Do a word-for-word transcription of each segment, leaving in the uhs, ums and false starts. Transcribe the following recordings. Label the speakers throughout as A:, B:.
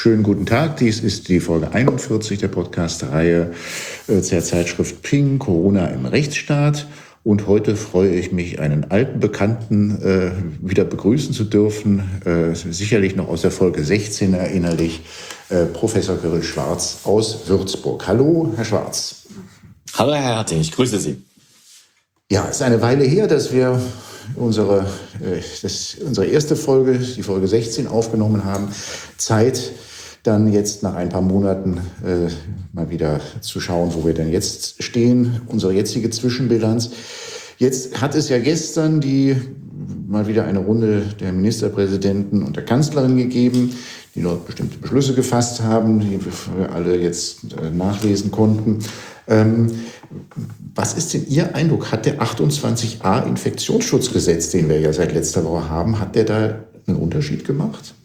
A: Schönen guten Tag, dies ist die Folge einundvierzig der Podcast-Reihe äh, der Zeitschrift Ping, Corona im Rechtsstaat. Und heute freue ich mich, einen alten Bekannten äh, wieder begrüßen zu dürfen, äh, sicherlich noch aus der Folge sechzehn erinnerlich, äh, Professor Kyrill Schwarz aus Würzburg. Hallo, Herr Schwarz.
B: Hallo, Herr Harting, ich grüße Sie.
A: Ja, es ist eine Weile her, dass wir unsere, äh, das, unsere erste Folge, die Folge sechzehn, aufgenommen haben. Zeit, dann jetzt nach ein paar Monaten äh, mal wieder zu schauen, wo wir denn jetzt stehen, unsere jetzige Zwischenbilanz. Jetzt hat es ja gestern die mal wieder eine Runde der Ministerpräsidenten und der Kanzlerin gegeben, die dort bestimmte Beschlüsse gefasst haben, die wir alle jetzt äh, nachlesen konnten. Ähm, was ist denn Ihr Eindruck? Hat der achtundzwanzig a Infektionsschutzgesetz, den wir ja seit letzter Woche haben, hat der da einen Unterschied gemacht?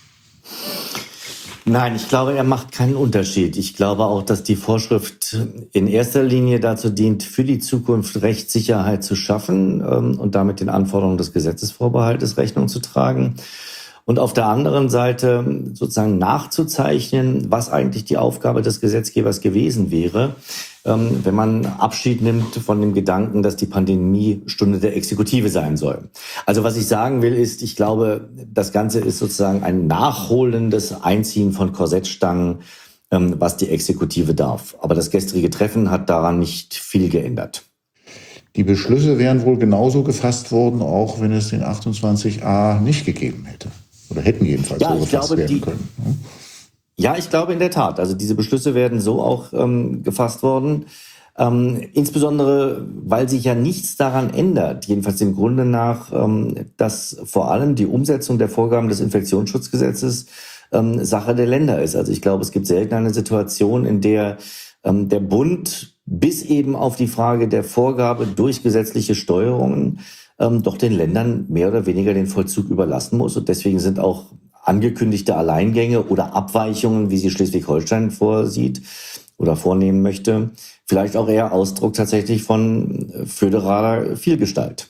B: Nein, ich glaube, er macht keinen Unterschied. Ich glaube auch, dass die Vorschrift in erster Linie dazu dient, für die Zukunft Rechtssicherheit zu schaffen ähm, und damit den Anforderungen des Gesetzesvorbehaltes Rechnung zu tragen. Und auf der anderen Seite sozusagen nachzuzeichnen, was eigentlich die Aufgabe des Gesetzgebers gewesen wäre, ähm, wenn man Abschied nimmt von dem Gedanken, dass die Pandemie Stunde der Exekutive sein soll. Also was ich sagen will, ist, ich glaube, das Ganze ist sozusagen ein nachholendes Einziehen von Korsettstangen, ähm, was die Exekutive darf. Aber das gestrige Treffen hat daran nicht viel geändert.
A: Die Beschlüsse wären wohl genauso gefasst worden, auch wenn es den achtundzwanzig a nicht gegeben hätte. Oder hätten jedenfalls
B: ja,
A: so gefasst
B: glaube,
A: werden
B: die,
A: können.
B: Ja, ich glaube in der Tat. Also diese Beschlüsse werden so auch ähm, gefasst worden. Ähm, insbesondere, weil sich ja nichts daran ändert, jedenfalls dem Grunde nach, ähm, dass vor allem die Umsetzung der Vorgaben des Infektionsschutzgesetzes ähm, Sache der Länder ist. Also ich glaube, es gibt selten eine Situation, in der ähm, der Bund bis eben auf die Frage der Vorgabe durch gesetzliche Steuerungen ähm, doch den Ländern mehr oder weniger den Vollzug überlassen muss. Und deswegen sind auch angekündigte Alleingänge oder Abweichungen, wie sie Schleswig-Holstein vorsieht oder vornehmen möchte, vielleicht auch eher Ausdruck tatsächlich von föderaler Vielgestalt.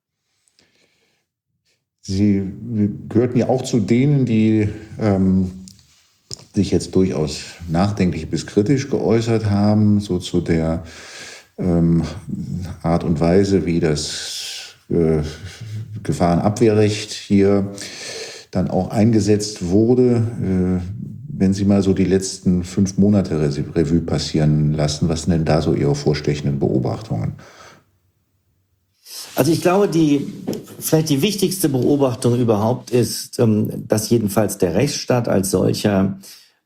A: Sie gehörten ja auch zu denen, die ähm, sich jetzt durchaus nachdenklich bis kritisch geäußert haben, so zu der ähm, Art und Weise, wie das äh, Gefahrenabwehrrecht hier dann auch eingesetzt wurde. Äh, wenn Sie mal so die letzten fünf Monate Revue passieren lassen, was sind denn da so Ihre vorstechenden Beobachtungen?
B: Also ich glaube, die vielleicht die wichtigste Beobachtung überhaupt ist, dass jedenfalls der Rechtsstaat als solcher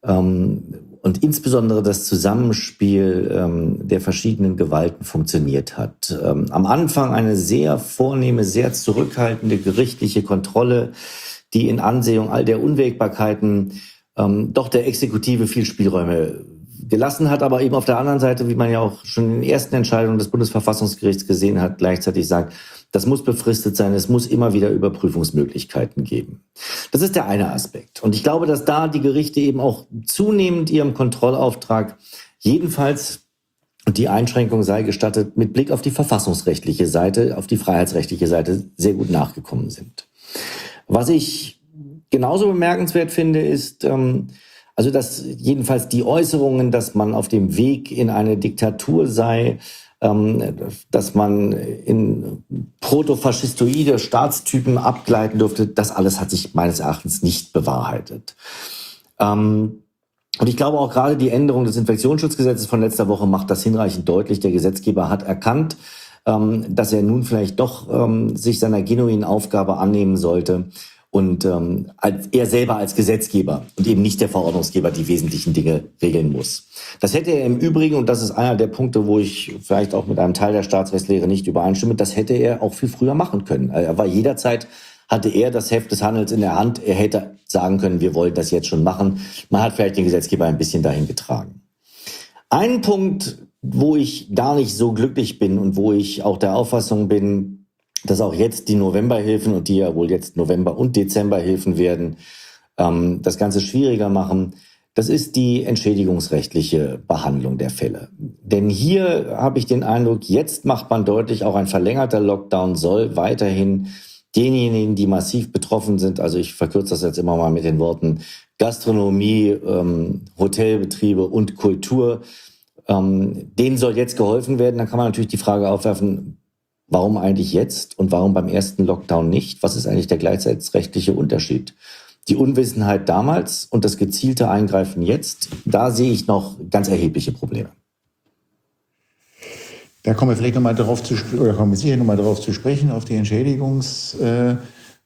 B: und insbesondere das Zusammenspiel der verschiedenen Gewalten funktioniert hat. Am Anfang eine sehr vornehme, sehr zurückhaltende gerichtliche Kontrolle, die in Ansehung all der Unwägbarkeiten ähm, doch der Exekutive viel Spielräume gelassen hat, aber eben auf der anderen Seite, wie man ja auch schon in den ersten Entscheidungen des Bundesverfassungsgerichts gesehen hat, gleichzeitig sagt, das muss befristet sein, es muss immer wieder Überprüfungsmöglichkeiten geben. Das ist der eine Aspekt. Und ich glaube, dass da die Gerichte eben auch zunehmend ihrem Kontrollauftrag jedenfalls, und die Einschränkung sei gestattet, mit Blick auf die verfassungsrechtliche Seite, auf die freiheitsrechtliche Seite sehr gut nachgekommen sind. Was ich genauso bemerkenswert finde, ist, ähm, also dass jedenfalls die Äußerungen, dass man auf dem Weg in eine Diktatur sei, ähm, dass man in protofaschistoide Staatstypen abgleiten dürfte, das alles hat sich meines Erachtens nicht bewahrheitet. Ähm, und ich glaube auch gerade die Änderung des Infektionsschutzgesetzes von letzter Woche macht das hinreichend deutlich. Der Gesetzgeber hat erkannt, dass er nun vielleicht doch ähm, sich seiner genuinen Aufgabe annehmen sollte und ähm, als, er selber als Gesetzgeber und eben nicht der Verordnungsgeber die wesentlichen Dinge regeln muss. Das hätte er im Übrigen, und das ist einer der Punkte, wo ich vielleicht auch mit einem Teil der Staatsrechtslehre nicht übereinstimme, das hätte er auch viel früher machen können. Er war jederzeit, hatte er das Heft des Handels in der Hand, er hätte sagen können, wir wollen das jetzt schon machen. Man hat vielleicht den Gesetzgeber ein bisschen dahin getragen. Ein Punkt, wo ich gar nicht so glücklich bin und wo ich auch der Auffassung bin, dass auch jetzt die Novemberhilfen und die ja wohl jetzt November- und Dezemberhilfen werden, ähm, das Ganze schwieriger machen, das ist die entschädigungsrechtliche Behandlung der Fälle. Denn hier habe ich den Eindruck, jetzt macht man deutlich, auch ein verlängerter Lockdown soll weiterhin denjenigen, die massiv betroffen sind, also ich verkürze das jetzt immer mal mit den Worten Gastronomie, ähm, Hotelbetriebe und Kultur, ähm, denen soll jetzt geholfen werden. Dann kann man natürlich die Frage aufwerfen, warum eigentlich jetzt und warum beim ersten Lockdown nicht? Was ist eigentlich der gleichzeitrechtliche Unterschied? Die Unwissenheit damals und das gezielte Eingreifen jetzt, da sehe ich noch ganz erhebliche Probleme.
A: Da kommen wir vielleicht nochmal darauf zu, oder kommen wir sicher nochmal darauf zu sprechen, auf die Entschädigungsseite.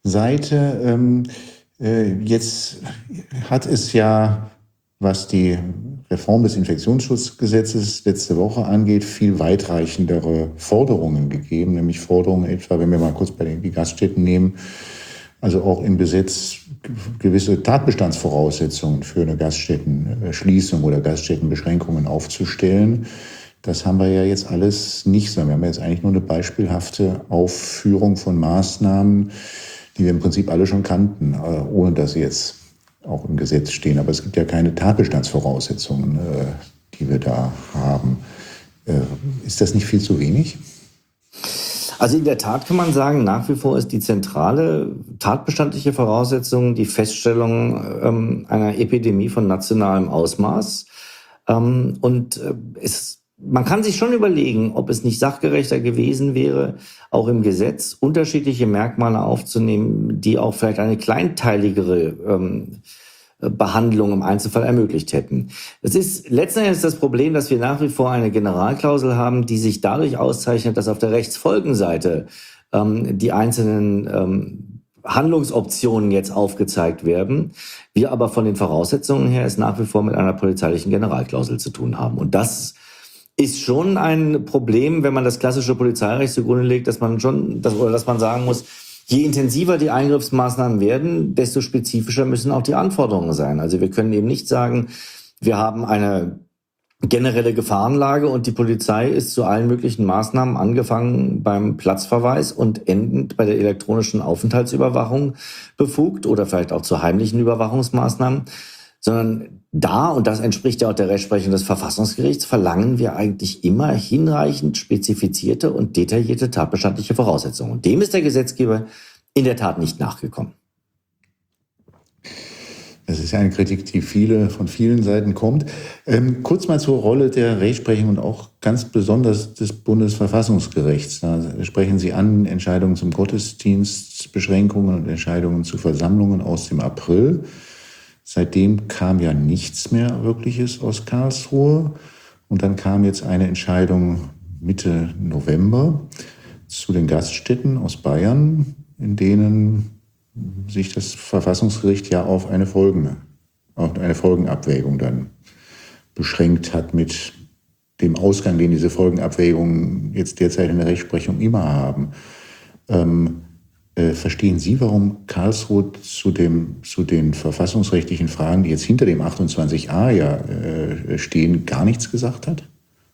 A: Ähm, äh, jetzt hat es ja, was die Reform des Infektionsschutzgesetzes letzte Woche angeht, viel weitreichendere Forderungen gegeben, nämlich Forderungen etwa, wenn wir mal kurz bei den die Gaststätten nehmen, also auch im Gesetz gewisse Tatbestandsvoraussetzungen für eine Gaststättenschließung oder Gaststättenbeschränkungen aufzustellen. Das haben wir ja jetzt alles nicht, sondern wir haben jetzt eigentlich nur eine beispielhafte Aufführung von Maßnahmen, die wir im Prinzip alle schon kannten, ohne dass sie jetzt auch im Gesetz stehen. Aber es gibt ja keine Tatbestandsvoraussetzungen, die wir da haben. Ist das nicht viel zu wenig?
B: Also in der Tat kann man sagen, nach wie vor ist die zentrale tatbestandliche Voraussetzung die Feststellung ähm, einer Epidemie von nationalem Ausmaß. Ähm, und äh, es Man kann sich schon überlegen, ob es nicht sachgerechter gewesen wäre, auch im Gesetz unterschiedliche Merkmale aufzunehmen, die auch vielleicht eine kleinteiligere ähm, Behandlung im Einzelfall ermöglicht hätten. Es ist letzten Endes das Problem, dass wir nach wie vor eine Generalklausel haben, die sich dadurch auszeichnet, dass auf der Rechtsfolgenseite ähm, die einzelnen ähm, Handlungsoptionen jetzt aufgezeigt werden, wir aber von den Voraussetzungen her es nach wie vor mit einer polizeilichen Generalklausel zu tun haben. Und das ist schon ein Problem, wenn man das klassische Polizeirecht zugrunde legt, dass man schon, dass, oder dass man sagen muss, je intensiver die Eingriffsmaßnahmen werden, desto spezifischer müssen auch die Anforderungen sein. Also wir können eben nicht sagen, wir haben eine generelle Gefahrenlage und die Polizei ist zu allen möglichen Maßnahmen, angefangen beim Platzverweis und endend bei der elektronischen Aufenthaltsüberwachung befugt oder vielleicht auch zu heimlichen Überwachungsmaßnahmen, sondern da, und das entspricht ja auch der Rechtsprechung des Verfassungsgerichts, verlangen wir eigentlich immer hinreichend spezifizierte und detaillierte tatbestandliche Voraussetzungen. Und dem ist der Gesetzgeber in der Tat nicht nachgekommen.
A: Das ist ja eine Kritik, die viele, von vielen Seiten kommt. Ähm, kurz mal zur Rolle der Rechtsprechung und auch ganz besonders des Bundesverfassungsgerichts. Da sprechen Sie an Entscheidungen zum Gottesdienstbeschränkungen und Entscheidungen zu Versammlungen aus dem April. Seitdem kam ja nichts mehr Wirkliches aus Karlsruhe. Und dann kam jetzt eine Entscheidung Mitte November zu den Gaststätten aus Bayern, in denen sich das Verfassungsgericht ja auf eine Folgen, auf eine Folgenabwägung dann beschränkt hat mit dem Ausgang, den diese Folgenabwägungen jetzt derzeit in der Rechtsprechung immer haben. Ähm, äh, verstehen Sie, warum Karlsruhe zu, dem, zu den verfassungsrechtlichen Fragen, die jetzt hinter dem achtundzwanzig a ja äh, stehen, gar nichts gesagt hat?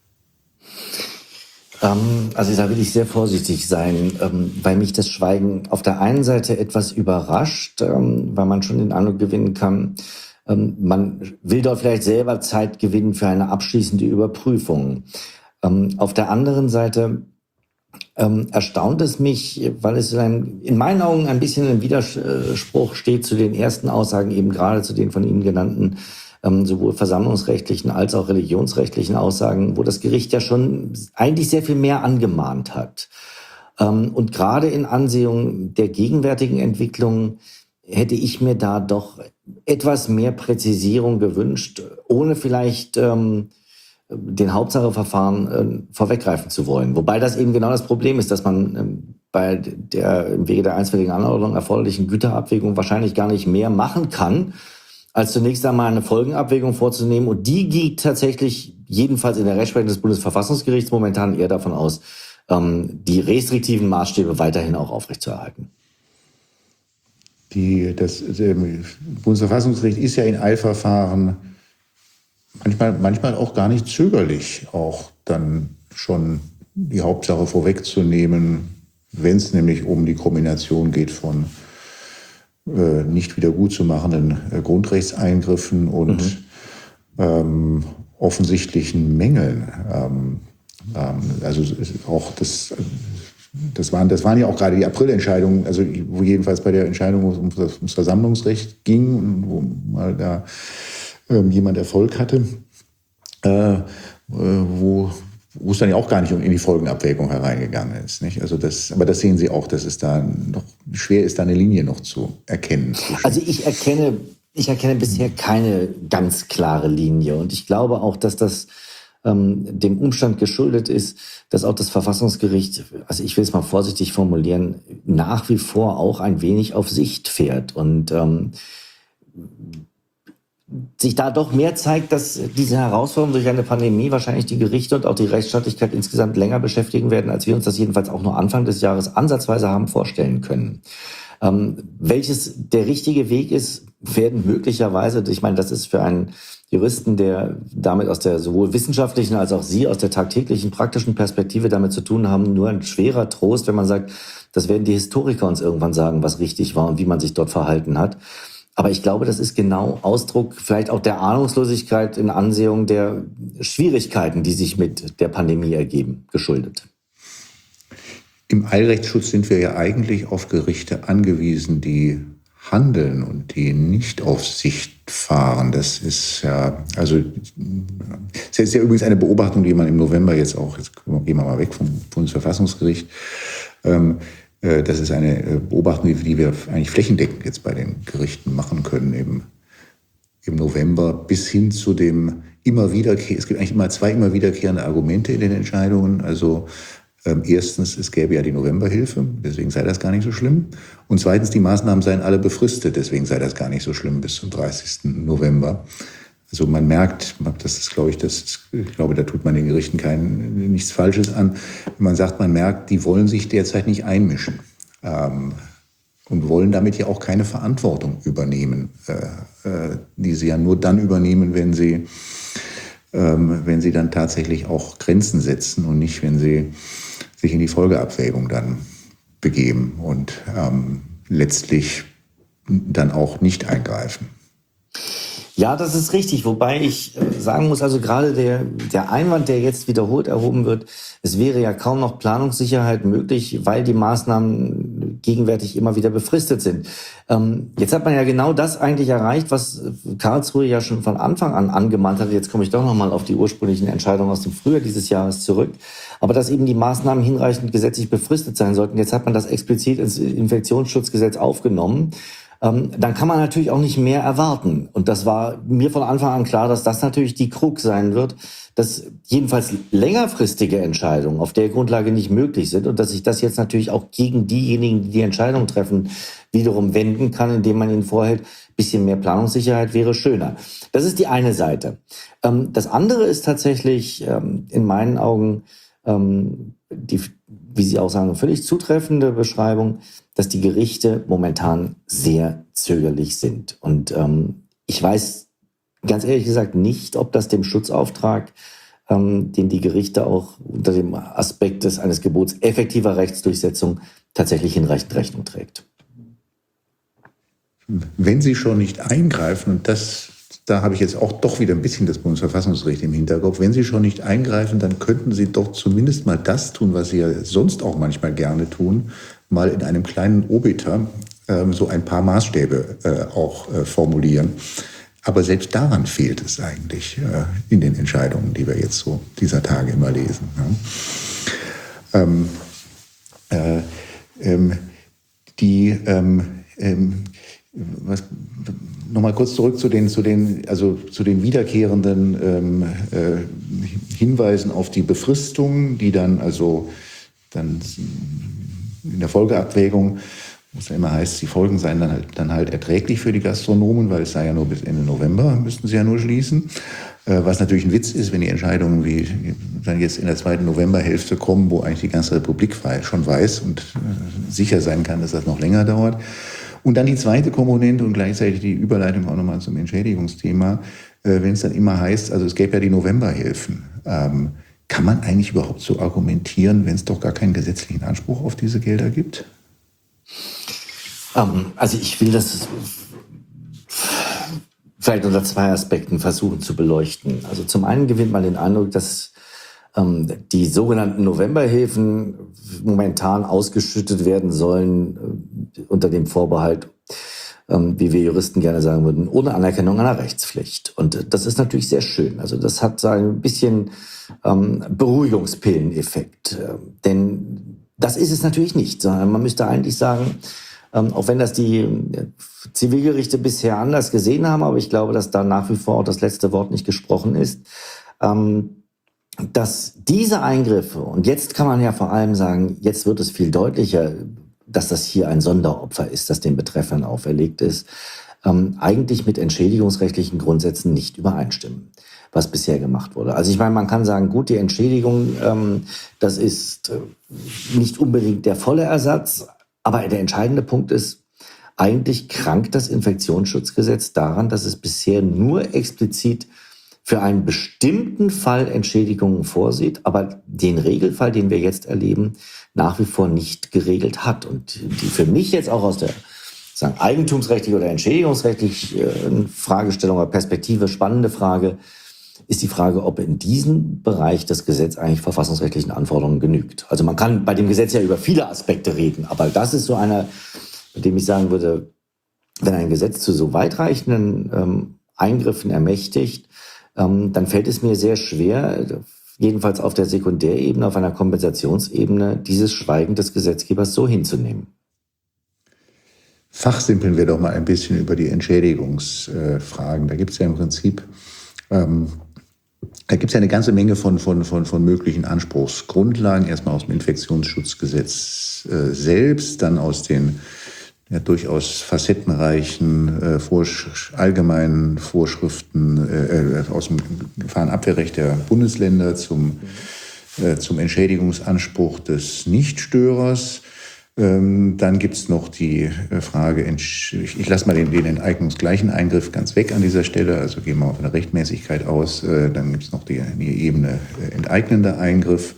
B: Also da will ich sehr vorsichtig sein, weil mich das Schweigen auf der einen Seite etwas überrascht, weil man schon den Eindruck gewinnen kann, man will dort vielleicht selber Zeit gewinnen für eine abschließende Überprüfung. Auf der anderen Seite erstaunt es mich, weil es in meinen Augen ein bisschen im Widerspruch steht zu den ersten Aussagen, eben gerade zu den von Ihnen genannten sowohl versammlungsrechtlichen als auch religionsrechtlichen Aussagen, wo das Gericht ja schon eigentlich sehr viel mehr angemahnt hat. Und gerade in Ansehung der gegenwärtigen Entwicklung hätte ich mir da doch etwas mehr Präzisierung gewünscht, ohne vielleicht ähm, den Hauptsacheverfahren äh, vorweggreifen zu wollen. Wobei das eben genau das Problem ist, dass man ähm, bei der im Wege der einstweiligen Anordnung erforderlichen Güterabwägung wahrscheinlich gar nicht mehr machen kann, als zunächst einmal eine Folgenabwägung vorzunehmen. Und die geht tatsächlich, jedenfalls in der Rechtsprechung des Bundesverfassungsgerichts, momentan eher davon aus, ähm, die restriktiven Maßstäbe weiterhin auch aufrechtzuerhalten.
A: Die, das äh, Bundesverfassungsgericht ist ja in Eilverfahren manchmal, manchmal auch gar nicht zögerlich, auch dann schon die Hauptsache vorwegzunehmen, wenn es nämlich um die Kombination geht von äh, nicht wiedergutzumachenden äh, Grundrechtseingriffen und mhm. ähm, offensichtlichen Mängeln. Ähm, ähm, also auch das das waren, das waren ja auch gerade die Aprilentscheidungen, also wo jedenfalls bei der Entscheidung um das, ums Versammlungsrecht ging, wo mal da ähm, jemand Erfolg hatte, äh, wo, wo es dann ja auch gar nicht in die Folgenabwägung hereingegangen ist. Nicht? Also das, aber das sehen Sie auch, dass es da noch schwer ist, da eine Linie noch zu erkennen.
B: Also ich erkenne, ich erkenne bisher keine ganz klare Linie. Und ich glaube auch, dass das ähm, dem Umstand geschuldet ist, dass auch das Verfassungsgericht, also ich will es mal vorsichtig formulieren, nach wie vor auch ein wenig auf Sicht fährt. Und ähm, sich da doch mehr zeigt, dass diese Herausforderungen durch eine Pandemie wahrscheinlich die Gerichte und auch die Rechtsstaatlichkeit insgesamt länger beschäftigen werden, als wir uns das jedenfalls auch nur Anfang des Jahres ansatzweise haben vorstellen können. Ähm, welches der richtige Weg ist, werden möglicherweise, ich meine, das ist für einen Juristen, der damit aus der sowohl wissenschaftlichen als auch Sie aus der tagtäglichen praktischen Perspektive damit zu tun haben, nur ein schwerer Trost, wenn man sagt, das werden die Historiker uns irgendwann sagen, was richtig war und wie man sich dort verhalten hat. Aber ich glaube, das ist genau Ausdruck vielleicht auch der Ahnungslosigkeit in Ansehung der Schwierigkeiten, die sich mit der Pandemie ergeben, geschuldet.
A: Im Eilrechtsschutz sind wir ja eigentlich auf Gerichte angewiesen, die handeln und die nicht auf Sicht fahren. Das ist ja, also, das ist ja übrigens eine Beobachtung, die man im November jetzt auch, jetzt gehen wir mal weg vom Bundesverfassungsgericht, ähm, das ist eine Beobachtung, die wir eigentlich flächendeckend jetzt bei den Gerichten machen können im, im November, bis hin zu dem immer wiederkehr. Es gibt eigentlich immer zwei immer wiederkehrende Argumente in den Entscheidungen. Also ähm, erstens, es gäbe ja die Novemberhilfe, deswegen sei das gar nicht so schlimm. Und zweitens, die Maßnahmen seien alle befristet, deswegen sei das gar nicht so schlimm bis zum dreißigsten November. Also man merkt, das ist, glaube ich, das ist, ich glaube, da tut man den Gerichten kein, nichts Falsches an. Man sagt, man merkt, die wollen sich derzeit nicht einmischen ähm, und wollen damit ja auch keine Verantwortung übernehmen, äh, äh, die sie ja nur dann übernehmen, wenn sie, ähm, wenn sie dann tatsächlich auch Grenzen setzen und nicht, wenn sie sich in die Folgeabwägung dann begeben und ähm, letztlich dann auch nicht eingreifen.
B: Ja, das ist richtig. Wobei ich sagen muss, also gerade der, der Einwand, der jetzt wiederholt erhoben wird, es wäre ja kaum noch Planungssicherheit möglich, weil die Maßnahmen gegenwärtig immer wieder befristet sind. Ähm, jetzt hat man ja genau das eigentlich erreicht, was Karlsruhe ja schon von Anfang an angemahnt hatte. Jetzt komme ich doch nochmal auf die ursprünglichen Entscheidungen aus dem Frühjahr dieses Jahres zurück. Aber dass eben die Maßnahmen hinreichend gesetzlich befristet sein sollten. Jetzt hat man das explizit ins Infektionsschutzgesetz aufgenommen. Ähm, dann kann man natürlich auch nicht mehr erwarten. Und das war mir von Anfang an klar, dass das natürlich die Krux sein wird, dass jedenfalls längerfristige Entscheidungen auf der Grundlage nicht möglich sind und dass sich das jetzt natürlich auch gegen diejenigen, die die Entscheidung treffen, wiederum wenden kann, indem man ihnen vorhält, bisschen mehr Planungssicherheit wäre schöner. Das ist die eine Seite. Ähm, das andere ist tatsächlich ähm, in meinen Augen ähm, die, wie Sie auch sagen, völlig zutreffende Beschreibung, dass die Gerichte momentan sehr zögerlich sind. Und ähm, ich weiß ganz ehrlich gesagt nicht, ob das dem Schutzauftrag, ähm, den die Gerichte auch unter dem Aspekt des eines Gebots effektiver Rechtsdurchsetzung tatsächlich hinreichend Rechnung trägt.
A: Wenn sie schon nicht eingreifen, und das, da habe ich jetzt auch doch wieder ein bisschen das Bundesverfassungsgericht im Hinterkopf, wenn sie schon nicht eingreifen, dann könnten sie doch zumindest mal das tun, was sie ja sonst auch manchmal gerne tun, mal in einem kleinen Obiter ähm, so ein paar Maßstäbe äh, auch äh, formulieren. Aber selbst daran fehlt es eigentlich äh, in den Entscheidungen, die wir jetzt so dieser Tage immer lesen. Ja. Ähm, äh, ähm, die ähm, ähm, was, nochmal kurz zurück zu den, zu den, also zu den wiederkehrenden ähm, äh, Hinweisen auf die Befristung, die dann also dann in der Folgeabwägung, wo es ja immer heißt, die Folgen seien dann halt, dann halt erträglich für die Gastronomen, weil es sei ja nur bis Ende November, müssten sie ja nur schließen. Äh, was natürlich ein Witz ist, wenn die Entscheidungen wie dann jetzt in der zweiten Novemberhälfte kommen, wo eigentlich die ganze Republik schon weiß und äh, sicher sein kann, dass das noch länger dauert. Und dann die zweite Komponente und gleichzeitig die Überleitung auch nochmal zum Entschädigungsthema, äh, wenn es dann immer heißt, also es gäbe ja die Novemberhilfen. Ähm, kann man eigentlich überhaupt so argumentieren, wenn es doch gar keinen gesetzlichen Anspruch auf diese Gelder gibt?
B: Ähm, also ich will das vielleicht unter zwei Aspekten versuchen zu beleuchten. Also zum einen gewinnt man den Eindruck, dass ähm, die sogenannten Novemberhilfen momentan ausgeschüttet werden sollen, äh, unter dem Vorbehalt, ähm, wie wir Juristen gerne sagen würden, ohne Anerkennung einer Rechtspflicht. Und äh, das ist natürlich sehr schön. Also das hat so ein bisschen ähm, Beruhigungspilleneffekt. Äh, denn das ist es natürlich nicht, sondern man müsste eigentlich sagen, ähm, auch wenn das die äh, Zivilgerichte bisher anders gesehen haben, aber ich glaube, dass da nach wie vor auch das letzte Wort nicht gesprochen ist, ähm, dass diese Eingriffe, und jetzt kann man ja vor allem sagen, jetzt wird es viel deutlicher, dass das hier ein Sonderopfer ist, das den Betreffern auferlegt ist, ähm, eigentlich mit entschädigungsrechtlichen Grundsätzen nicht übereinstimmen, was bisher gemacht wurde. Also ich meine, man kann sagen, gut, die Entschädigung, ähm, das ist äh, nicht unbedingt der volle Ersatz, aber der entscheidende Punkt ist, eigentlich krankt das Infektionsschutzgesetz daran, dass es bisher nur explizit für einen bestimmten Fall Entschädigungen vorsieht, aber den Regelfall, den wir jetzt erleben, nach wie vor nicht geregelt hat. Und die für mich jetzt auch aus der sagen, eigentumsrechtlichen oder entschädigungsrechtlichen Fragestellung oder Perspektive spannende Frage ist die Frage, ob in diesem Bereich das Gesetz eigentlich verfassungsrechtlichen Anforderungen genügt. Also man kann bei dem Gesetz ja über viele Aspekte reden, aber das ist so einer, bei dem ich sagen würde, wenn ein Gesetz zu so weitreichenden ähm, Eingriffen ermächtigt, ähm, dann fällt es mir sehr schwer, jedenfalls auf der Sekundärebene, auf einer Kompensationsebene, dieses Schweigen des Gesetzgebers so hinzunehmen.
A: Fachsimpeln wir doch mal ein bisschen über die Entschädigungsfragen. Da gibt es ja im Prinzip, ähm, da gibt es ja eine ganze Menge von, von, von, von möglichen Anspruchsgrundlagen. Erstmal aus dem Infektionsschutzgesetz äh, selbst, dann aus den ja, durchaus facettenreichen äh, Vorsch- allgemeinen Vorschriften äh, aus dem Gefahrenabwehrrecht der Bundesländer zum, äh, zum Entschädigungsanspruch des Nichtstörers. Ähm, dann gibt's noch die äh, Frage, ich, ich lasse mal den, den enteignungsgleichen Eingriff ganz weg an dieser Stelle, also gehen wir auf eine Rechtmäßigkeit aus. Äh, dann gibt's noch die, die Ebene äh, enteignender Eingriff.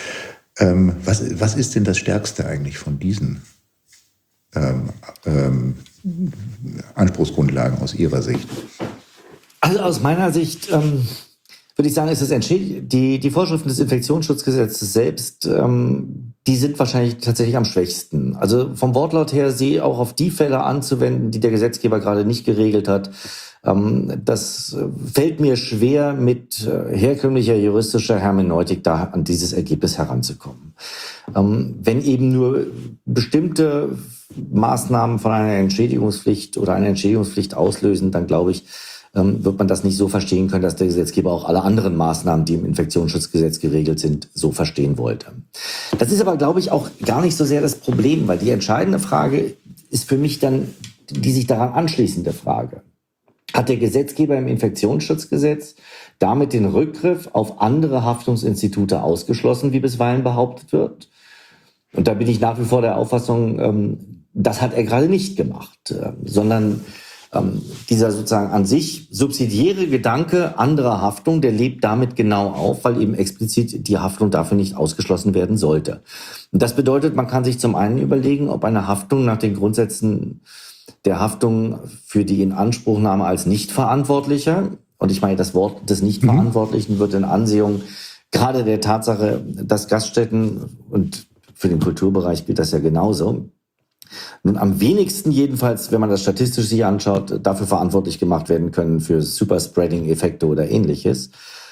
A: Ähm, was, was ist denn das Stärkste eigentlich von diesen Ähm, ähm, Anspruchsgrundlagen aus Ihrer Sicht?
B: Also aus meiner Sicht ähm, würde ich sagen, ist es entschädigt. Die, die Vorschriften des Infektionsschutzgesetzes selbst, ähm, die sind wahrscheinlich tatsächlich am schwächsten. Also vom Wortlaut her, sie auch auf die Fälle anzuwenden, die der Gesetzgeber gerade nicht geregelt hat. Ähm, das fällt mir schwer, mit äh, herkömmlicher juristischer Hermeneutik da an dieses Ergebnis heranzukommen. Ähm, wenn eben nur bestimmte Maßnahmen von einer Entschädigungspflicht oder einer Entschädigungspflicht auslösen, dann glaube ich, ähm, wird man das nicht so verstehen können, dass der Gesetzgeber auch alle anderen Maßnahmen, die im Infektionsschutzgesetz geregelt sind, so verstehen wollte. Das ist aber, glaube ich, auch gar nicht so sehr das Problem, weil die entscheidende Frage ist für mich dann die sich daran anschließende Frage. Hat der Gesetzgeber im Infektionsschutzgesetz damit den Rückgriff auf andere Haftungsinstitute ausgeschlossen, wie bisweilen behauptet wird? Und da bin ich nach wie vor der Auffassung, ähm, das hat er gerade nicht gemacht, äh, sondern ähm, dieser sozusagen an sich subsidiäre Gedanke anderer Haftung, der lebt damit genau auf, weil eben explizit die Haftung dafür nicht ausgeschlossen werden sollte. Und das bedeutet, man kann sich zum einen überlegen, ob eine Haftung nach den Grundsätzen der Haftung für die Inanspruchnahme als Nichtverantwortlicher, und ich meine, das Wort des Nichtverantwortlichen wird in Ansehung gerade der Tatsache, dass Gaststätten, und für den Kulturbereich gilt das ja genauso, nun am wenigsten jedenfalls, wenn man das statistisch sich anschaut, dafür verantwortlich gemacht werden können für Superspreading-Effekte oder ähnliches,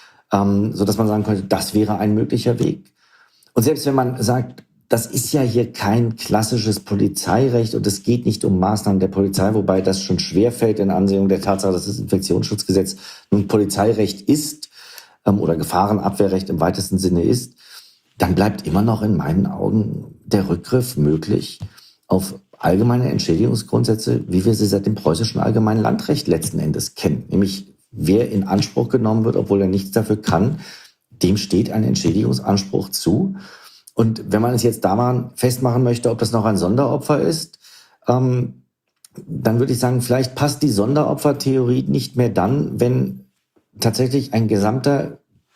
B: ähm, sodass man sagen könnte, das wäre ein möglicher Weg. Und selbst wenn man sagt, das ist ja hier kein klassisches Polizeirecht und es geht nicht um Maßnahmen der Polizei, wobei das schon schwerfällt in Ansehung der Tatsache, dass das Infektionsschutzgesetz nun Polizeirecht ist ähm, oder Gefahrenabwehrrecht im weitesten Sinne ist, dann bleibt immer noch in meinen Augen der Rückgriff möglich auf allgemeine Entschädigungsgrundsätze, wie wir sie seit dem preußischen allgemeinen Landrecht letzten Endes kennen. Nämlich, wer in Anspruch genommen wird, obwohl er nichts dafür kann, dem steht ein Entschädigungsanspruch zu. Und wenn man es jetzt daran festmachen möchte, ob das noch ein Sonderopfer ist, ähm, dann würde ich sagen, vielleicht passt die Sonderopfertheorie nicht mehr dann, wenn tatsächlich ein gesamter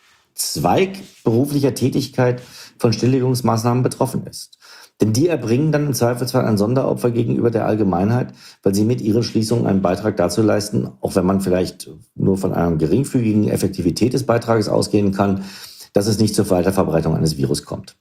B: Zweig beruflicher Tätigkeit von Stilllegungsmaßnahmen betroffen ist. Denn die erbringen dann im Zweifelsfall ein Sonderopfer gegenüber der Allgemeinheit, weil sie mit ihren Schließungen einen Beitrag dazu leisten, auch wenn man vielleicht nur von einer geringfügigen Effektivität des Beitrages ausgehen kann, dass es nicht zur Weiterverbreitung eines Virus kommt.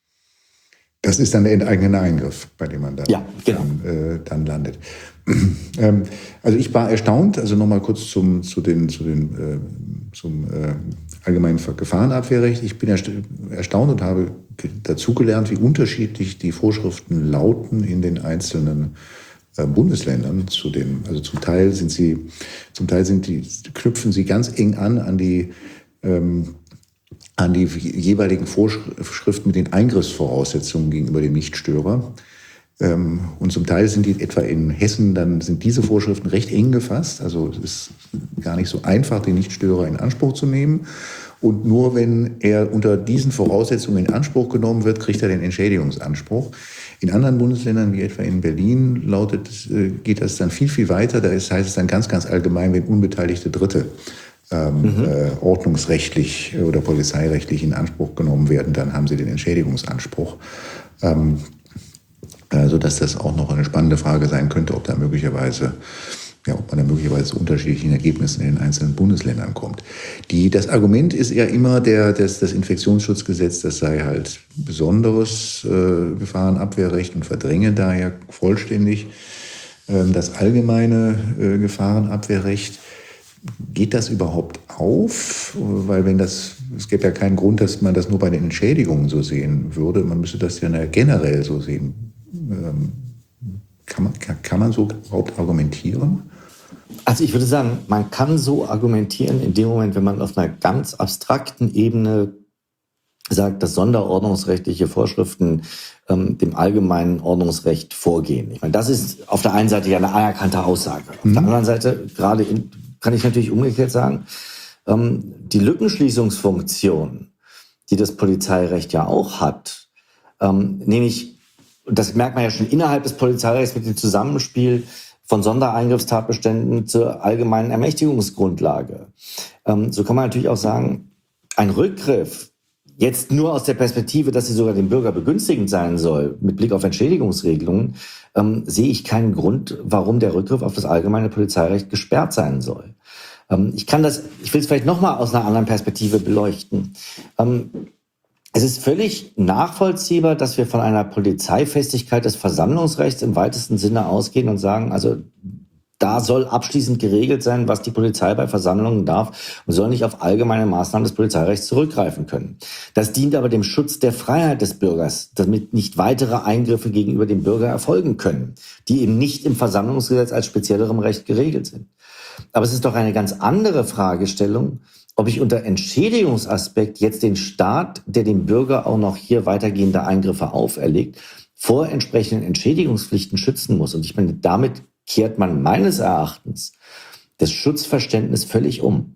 A: Das ist dann der enteigene Eingriff, bei dem man dann,
B: ja, genau.
A: dann, äh, dann landet. ähm, also ich war erstaunt, also nochmal kurz zum, zu den, zu den, äh, zum äh, allgemeinen Gefahrenabwehrrecht. Ich bin erstaunt und habe dazugelernt, wie unterschiedlich die Vorschriften lauten in den einzelnen äh, Bundesländern. Zu den, also zum Teil sind sie, zum Teil sind die, knüpfen sie ganz eng an an die ähm, an die jeweiligen Vorschriften mit den Eingriffsvoraussetzungen gegenüber dem Nichtstörer. Und zum Teil sind die etwa in Hessen, dann sind diese Vorschriften recht eng gefasst. Also es ist gar nicht so einfach, den Nichtstörer in Anspruch zu nehmen. Und nur wenn er unter diesen Voraussetzungen in Anspruch genommen wird, kriegt er den Entschädigungsanspruch. In anderen Bundesländern, wie etwa in Berlin, lautet, geht das dann viel, viel weiter. Da heißt es dann ganz, ganz allgemein, wenn unbeteiligte Dritte Ähm, mhm. äh, ordnungsrechtlich oder polizeirechtlich in Anspruch genommen werden, dann haben sie den Entschädigungsanspruch. Ähm, äh, sodass das auch noch eine spannende Frage sein könnte, ob da möglicherweise, ja, ob man da möglicherweise zu unterschiedlichen Ergebnissen in den einzelnen Bundesländern kommt. Die, das Argument ist ja immer, der, das, das Infektionsschutzgesetz, das sei halt besonderes äh, Gefahrenabwehrrecht und verdränge daher vollständig äh, das allgemeine äh, Gefahrenabwehrrecht. Geht das überhaupt auf? Weil wenn das, es gibt ja keinen Grund, dass man das nur bei den Entschädigungen so sehen würde. Man müsste das ja generell so sehen. Kann man, kann man so überhaupt argumentieren?
B: Also ich würde sagen, man kann so argumentieren in dem Moment, wenn man auf einer ganz abstrakten Ebene sagt, dass sonderordnungsrechtliche Vorschriften ähm, dem allgemeinen Ordnungsrecht vorgehen. Ich meine, das ist auf der einen Seite ja eine anerkannte Aussage. Auf mhm. der anderen Seite, gerade in kann ich natürlich umgekehrt sagen, ähm, die Lückenschließungsfunktion, die das Polizeirecht ja auch hat, ähm, nämlich, und das merkt man ja schon innerhalb des Polizeirechts mit dem Zusammenspiel von Sondereingriffstatbeständen zur allgemeinen Ermächtigungsgrundlage. Ähm, so kann man natürlich auch sagen, ein Rückgriff, jetzt nur aus der Perspektive, dass sie sogar dem Bürger begünstigend sein soll, mit Blick auf Entschädigungsregelungen, ähm, sehe ich keinen Grund, warum der Rückgriff auf das allgemeine Polizeirecht gesperrt sein soll. Ähm, ich kann das, ich will es vielleicht nochmal aus einer anderen Perspektive beleuchten. Ähm, es ist völlig nachvollziehbar, dass wir von einer Polizeifestigkeit des Versammlungsrechts im weitesten Sinne ausgehen und sagen, also da soll abschließend geregelt sein, was die Polizei bei Versammlungen darf und soll nicht auf allgemeine Maßnahmen des Polizeirechts zurückgreifen können. Das dient aber dem Schutz der Freiheit des Bürgers, damit nicht weitere Eingriffe gegenüber dem Bürger erfolgen können, die eben nicht im Versammlungsgesetz als speziellerem Recht geregelt sind. Aber es ist doch eine ganz andere Fragestellung, ob ich unter Entschädigungsaspekt jetzt den Staat, der dem Bürger auch noch hier weitergehende Eingriffe auferlegt, vor entsprechenden Entschädigungspflichten schützen muss. Und ich meine, damit kehrt man meines Erachtens das Schutzverständnis völlig um.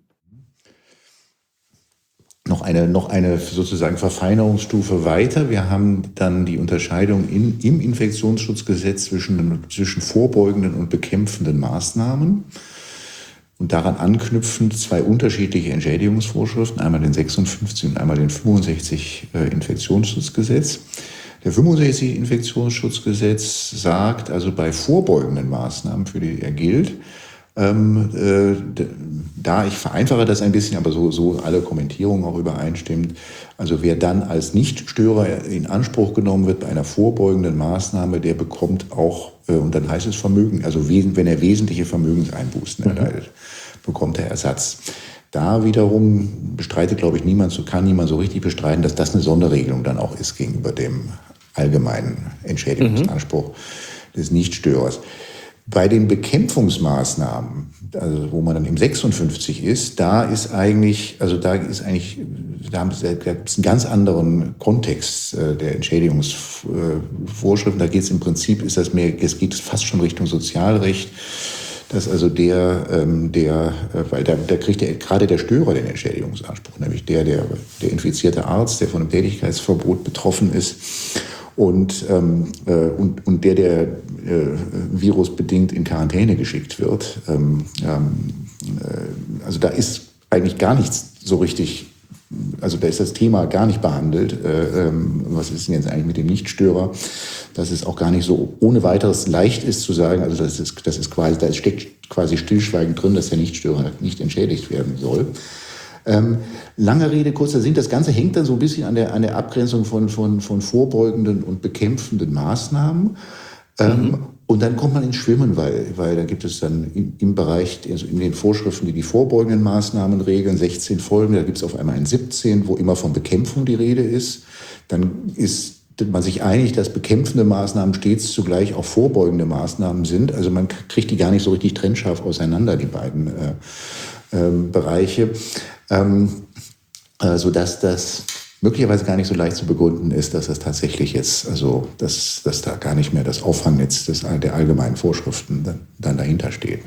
A: Noch eine, noch eine sozusagen Verfeinerungsstufe weiter. Wir haben dann die Unterscheidung in, im Infektionsschutzgesetz zwischen, zwischen vorbeugenden und bekämpfenden Maßnahmen. Und daran anknüpfend zwei unterschiedliche Entschädigungsvorschriften, einmal den sechsundfünfzig und einmal den fünfundsechzig äh, Infektionsschutzgesetz. Der fünfundsechzig Infektionsschutzgesetz sagt, also bei vorbeugenden Maßnahmen, für die er gilt, ähm, äh, da, ich vereinfache das ein bisschen, aber so, so alle Kommentierungen auch übereinstimmt, also wer dann als Nichtstörer in Anspruch genommen wird bei einer vorbeugenden Maßnahme, der bekommt auch, äh, und dann heißt es Vermögen, also wenn er wesentliche Vermögenseinbußen mhm. erleidet, bekommt er Ersatz. Da wiederum bestreitet, glaube ich, niemand, so kann niemand so richtig bestreiten, dass das eine Sonderregelung dann auch ist gegenüber dem allgemeinen Entschädigungsanspruch mhm. des Nichtstörers. Bei den Bekämpfungsmaßnahmen, also wo man dann im sechsundfünfzig ist, da ist eigentlich, also da ist eigentlich, da haben da gibt's einen ganz anderen Kontext äh, der Entschädigungsvorschriften. Da geht es im Prinzip, ist das mehr, es geht fast schon Richtung Sozialrecht. Dass also der, ähm, der, äh, weil da, da kriegt der, gerade der Störer den Entschädigungsanspruch, nämlich der, der, der infizierte Arzt, der von einem Tätigkeitsverbot betroffen ist und, ähm, äh, und, und der, der äh, virusbedingt in Quarantäne geschickt wird. Ähm, ähm, äh, also da ist eigentlich gar nichts so richtig, also da ist das Thema gar nicht behandelt. Äh, ähm, was ist denn jetzt eigentlich mit dem Nichtstörer? Dass es auch gar nicht so ohne weiteres leicht ist zu sagen, also das ist, das ist quasi, da steckt quasi stillschweigend drin, dass der Nichtstörer nicht entschädigt werden soll. Ähm, lange Rede, kurzer Sinn, das Ganze hängt dann so ein bisschen an der, an der Abgrenzung von, von, von vorbeugenden und bekämpfenden Maßnahmen. Ähm, mhm. Und dann kommt man ins Schwimmen, weil, weil da gibt es dann im, im Bereich, also in den Vorschriften, die die vorbeugenden Maßnahmen regeln, sechzehn Folgen, da gibt es auf einmal ein siebzehn, wo immer von Bekämpfung die Rede ist. Dann ist man sich einig, dass bekämpfende Maßnahmen stets zugleich auch vorbeugende Maßnahmen sind. Also man kriegt die gar nicht so richtig trennscharf auseinander, die beiden äh, ähm, Bereiche, ähm, äh, sodass das möglicherweise gar nicht so leicht zu begründen ist, dass das tatsächlich jetzt, also dass, dass da gar nicht mehr das Auffangnetz des, der allgemeinen Vorschriften dann, dann dahinter steht.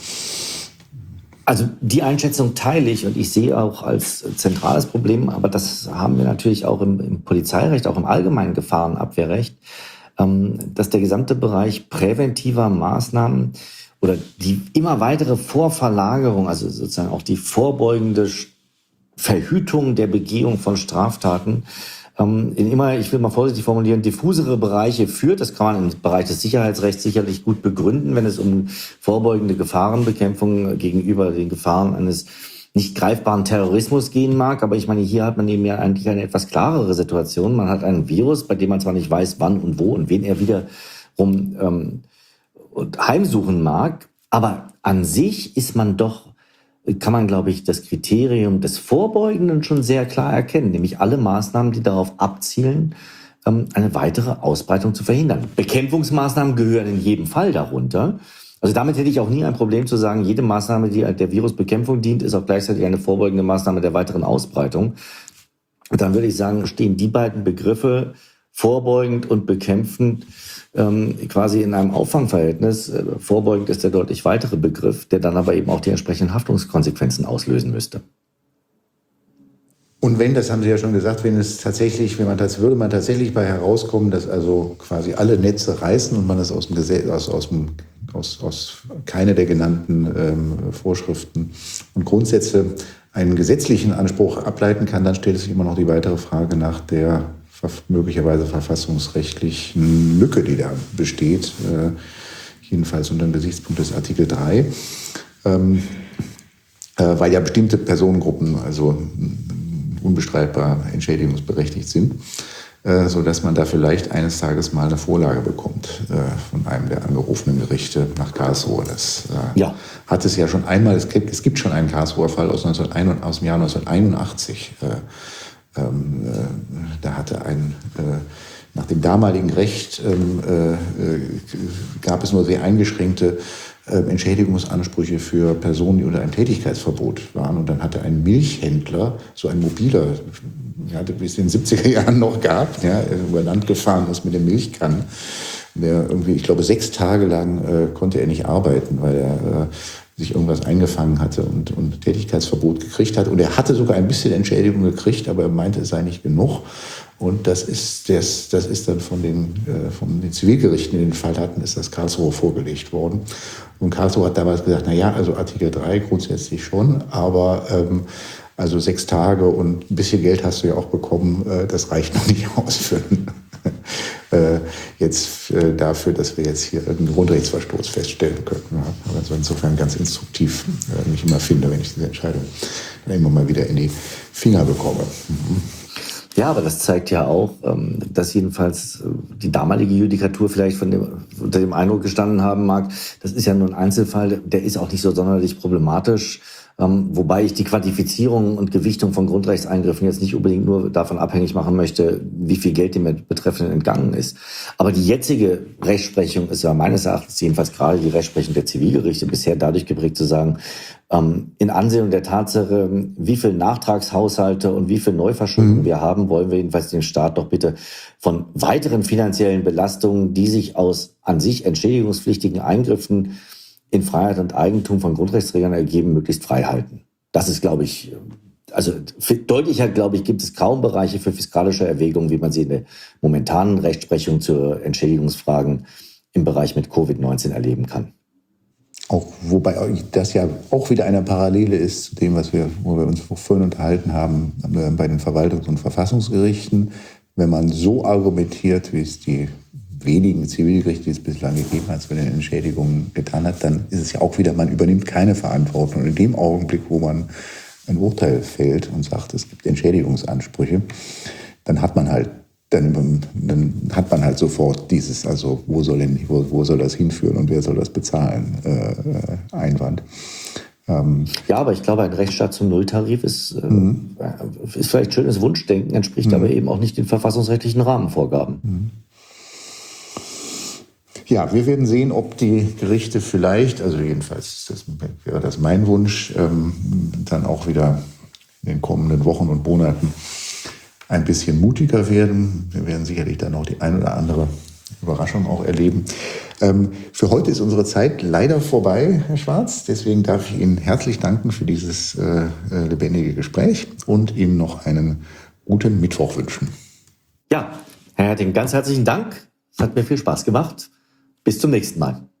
B: Also die Einschätzung teile ich und ich sehe auch als zentrales Problem, aber das haben wir natürlich auch im, im Polizeirecht, auch im allgemeinen Gefahrenabwehrrecht, ähm, dass der gesamte Bereich präventiver Maßnahmen oder die immer weitere Vorverlagerung, also sozusagen auch die vorbeugende Verhütung der Begehung von Straftaten ähm, in immer, ich will mal vorsichtig formulieren, diffusere Bereiche führt. Das kann man im Bereich des Sicherheitsrechts sicherlich gut begründen, wenn es um vorbeugende Gefahrenbekämpfung gegenüber den Gefahren eines nicht greifbaren Terrorismus gehen mag. Aber ich meine, hier hat man eben ja eigentlich eine etwas klarere Situation. Man hat einen Virus, bei dem man zwar nicht weiß, wann und wo und wen er wiederum ähm, heimsuchen mag, aber an sich ist man doch, kann man, glaube ich, das Kriterium des Vorbeugenden schon sehr klar erkennen, nämlich alle Maßnahmen, die darauf abzielen, eine weitere Ausbreitung zu verhindern. Bekämpfungsmaßnahmen gehören in jedem Fall darunter. Also damit hätte ich auch nie ein Problem zu sagen, jede Maßnahme, die der Virusbekämpfung dient, ist auch gleichzeitig eine vorbeugende Maßnahme der weiteren Ausbreitung. Und dann würde ich sagen, stehen die beiden Begriffe vorbeugend und bekämpfend ähm, quasi in einem Auffangverhältnis. Äh, vorbeugend ist der deutlich weitere Begriff, der dann aber eben auch die entsprechenden Haftungskonsequenzen auslösen müsste.
A: Und wenn, das haben Sie ja schon gesagt, wenn es tatsächlich, wenn man das, würde man tatsächlich bei herauskommen, dass also quasi alle Netze reißen und man das aus dem Gesetz, aus, aus dem, aus, aus keine der genannten ähm, Vorschriften und Grundsätze einen gesetzlichen Anspruch ableiten kann, dann stellt sich immer noch die weitere Frage nach der möglicherweise verfassungsrechtlichen Lücke, die da besteht, äh, jedenfalls unter dem Gesichtspunkt des Artikel drei, ähm, äh, weil ja bestimmte Personengruppen also unbestreitbar entschädigungsberechtigt sind, äh, sodass man da vielleicht eines Tages mal eine Vorlage bekommt äh, von einem der angerufenen Gerichte nach Karlsruhe. Das äh, ja. hat es ja schon einmal, es gibt, es gibt schon einen Karlsruher Fall aus, neunzehnhunderteinundachtzig, aus dem Jahr neunzehnhunderteinundachtzig, äh, Ähm, äh, da hatte ein, äh, nach dem damaligen Recht ähm, äh, gab es nur sehr eingeschränkte äh, Entschädigungsansprüche für Personen, die unter einem Tätigkeitsverbot waren. Und dann hatte ein Milchhändler, so ein mobiler, ja, wie es in den siebziger Jahren noch gab, ja, über Land gefahren ist mit dem Milchkannen. Der irgendwie, ich glaube, sechs Tage lang äh, konnte er nicht arbeiten, weil er äh, sich irgendwas eingefangen hatte und, und Tätigkeitsverbot gekriegt hat. Und er hatte sogar ein bisschen Entschädigung gekriegt, aber er meinte, es sei nicht genug. Und das ist, das, das ist dann von den, äh, von den Zivilgerichten, die den Fall hatten, ist das Karlsruhe vorgelegt worden. Und Karlsruhe hat damals gesagt, na ja, also Artikel drei grundsätzlich schon, aber ähm, also sechs Tage und ein bisschen Geld hast du ja auch bekommen, äh, das reicht noch nicht aus für einen Äh, jetzt äh, dafür, dass wir jetzt hier einen Grundrechtsverstoß feststellen können. Ja. Also insofern ganz instruktiv, äh, wie ich immer finde, wenn ich diese Entscheidung dann immer mal wieder in die Finger bekomme. Mhm.
B: Ja, aber das zeigt ja auch, ähm, dass jedenfalls die damalige Judikatur vielleicht von dem, unter dem Eindruck gestanden haben mag, das ist ja nur ein Einzelfall, der ist auch nicht so sonderlich problematisch. Ähm, wobei ich die Quantifizierung und Gewichtung von Grundrechtseingriffen jetzt nicht unbedingt nur davon abhängig machen möchte, wie viel Geld dem Betreffenden entgangen ist. Aber die jetzige Rechtsprechung ist ja meines Erachtens, jedenfalls gerade die Rechtsprechung der Zivilgerichte, bisher dadurch geprägt zu sagen, ähm, in Ansehung der Tatsache, wie viel Nachtragshaushalte und wie viel Neuverschuldung mhm. wir haben, wollen wir jedenfalls den Staat doch bitte von weiteren finanziellen Belastungen, die sich aus an sich entschädigungspflichtigen Eingriffen in Freiheit und Eigentum von Grundrechtsträgern ergeben, möglichst frei halten. Das ist, glaube ich, also deutlicher, glaube ich, gibt es kaum Bereiche für fiskalische Erwägungen, wie man sie in der momentanen Rechtsprechung zu Entschädigungsfragen im Bereich mit Covid neunzehn erleben kann.
A: Auch, wobei das ja auch wieder eine Parallele ist zu dem, was wir, wo wir uns vorhin unterhalten haben, bei den Verwaltungs- und Verfassungsgerichten. Wenn man so argumentiert, wie es die wenigen Zivilgerichte, die es bislang gegeben hat, zu den Entschädigungen getan hat, dann ist es ja auch wieder, man übernimmt keine Verantwortung. Und in dem Augenblick, wo man ein Urteil fällt und sagt, es gibt Entschädigungsansprüche, dann hat man halt Dann, dann hat man halt sofort dieses, also wo soll, denn, wo, wo soll das hinführen und wer soll das bezahlen, äh, Einwand. Ähm,
B: ja, aber ich glaube, ein Rechtsstaat zum Nulltarif ist, äh, mhm. ist vielleicht schönes Wunschdenken, entspricht mhm. aber eben auch nicht den verfassungsrechtlichen Rahmenvorgaben.
A: Mhm. Ja, wir werden sehen, ob die Gerichte vielleicht, also jedenfalls das wäre das mein Wunsch, ähm, dann auch wieder in den kommenden Wochen und Monaten ein bisschen mutiger werden. Wir werden sicherlich dann noch die ein oder andere Überraschung auch erleben. Ähm, für heute ist unsere Zeit leider vorbei, Herr Schwarz. Deswegen darf ich Ihnen herzlich danken für dieses äh, lebendige Gespräch und Ihnen noch einen guten Mittwoch wünschen.
B: Ja, Herr Herting, ganz herzlichen Dank. Es hat mir viel Spaß gemacht. Bis zum nächsten Mal.